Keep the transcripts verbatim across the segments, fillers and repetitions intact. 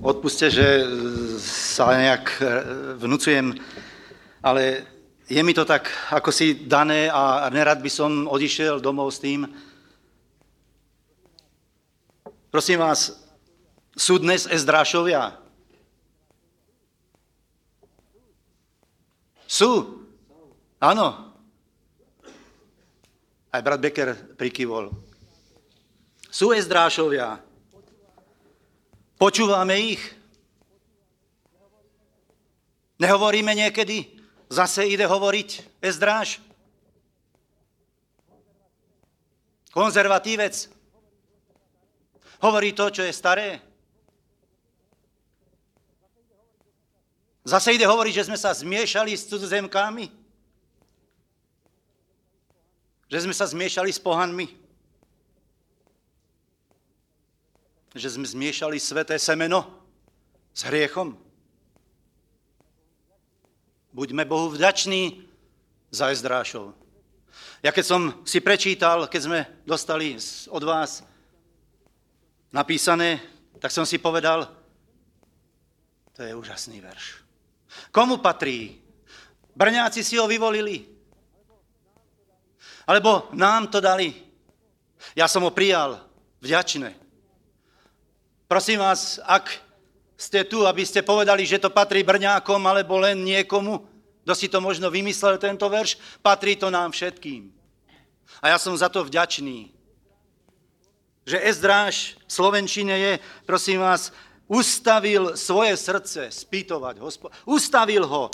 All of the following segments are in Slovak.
odpuste, že sa nejak vnúcujem, ale je mi to tak ako si dané a nerad by som odišiel domov s tým. Prosím vás, sú dnes Ezdrášovia? Sú? Áno. Aj brat Becker prikyvol. Sú Ezdrášovia? Počúvame ich? Nehovoríme niekedy? Zase ide hovoriť Ezdráš? Konzervatívec? Hovorí to, čo je staré? Zase ide hovoriť, že sme sa zmiešali s cudzozemkami? Že sme sa zmiešali s pohanmi? Že sme zmiešali sveté semeno s hriechom? Buďme Bohu vďační za Ezdrášov. Ja keď som si prečítal, keď sme dostali od vás napísané, tak som si povedal, to je úžasný verš. Komu patrí? Brňáci si ho vyvolili? Alebo nám to dali? Ja som ho prijal, vďačné. Prosím vás, ak ste tu, aby ste povedali, že to patrí Brňákom alebo len niekomu, kto si to možno vymyslel tento verš, patrí to nám všetkým. A ja som za to vďačný. Že Ezdráš v slovenčine je, prosím vás, ustavil svoje srdce spýtovať Hospoda. Ustavil ho.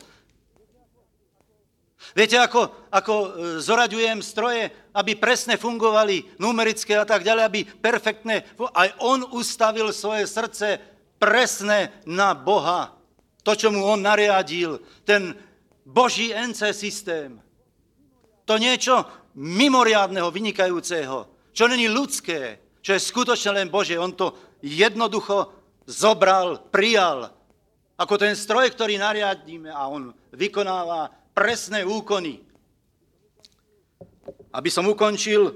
Viete, ako, ako zoraďujem stroje, aby presne fungovali, numerické a tak ďalej, aby perfektne, aj on ustavil svoje srdce presne na Boha. To, čo mu on nariadil, ten Boží en cé systém. To niečo mimoriadneho, vynikajúceho, čo není ľudské, čo je skutočne len Božie. On to jednoducho zobral, prijal, ako ten stroj, ktorý nariadíme a on vykonáva presné úkony. Aby som ukončil,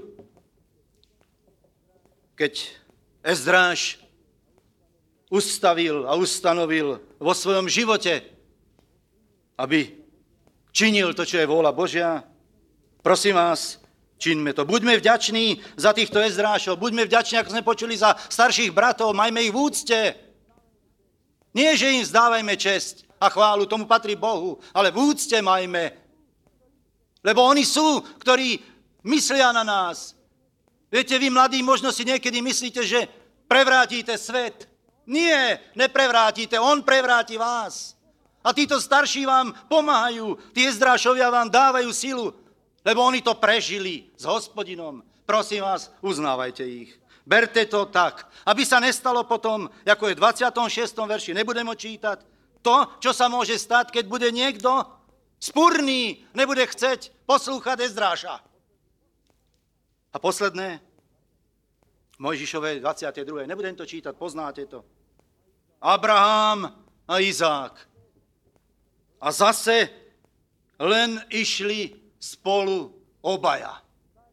keď Ezdráš ustavil a ustanovil vo svojom živote, aby činil to, čo je vôľa Božia, prosím vás, čiňme to. Buďme vďační za týchto Ezdrášov, buďme vďační, ako sme počuli, za starších bratov, majme ich v úcte. Nie, že im vzdávajme česť a chválu, tomu patrí Bohu, ale v úcte majme. Lebo oni sú, ktorí myslia na nás. Viete, vy mladí možno si niekedy myslíte, že prevrátite svet. Nie, neprevrátite, on prevráti vás. A títo starší vám pomáhajú, tí Ezdrášovia vám dávajú silu, lebo oni to prežili s Hospodinom. Prosím vás, uznávajte ich. Berte to tak, aby sa nestalo potom, ako je v dvadsiatom šiestom verši, nebudem ho čítať, to, čo sa môže stať, keď bude niekto spúrný, nebude chceť poslúchať Ezdráša. A posledné, Mojžišové dvadsiate druhé nebudem to čítať, poznáte to. Abraham a Izák. A zase len išli spolu obaja.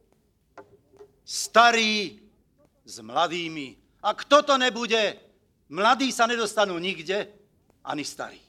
Starí s mladými. A kto to nebude, mladí sa nedostanú nikde, ani starí.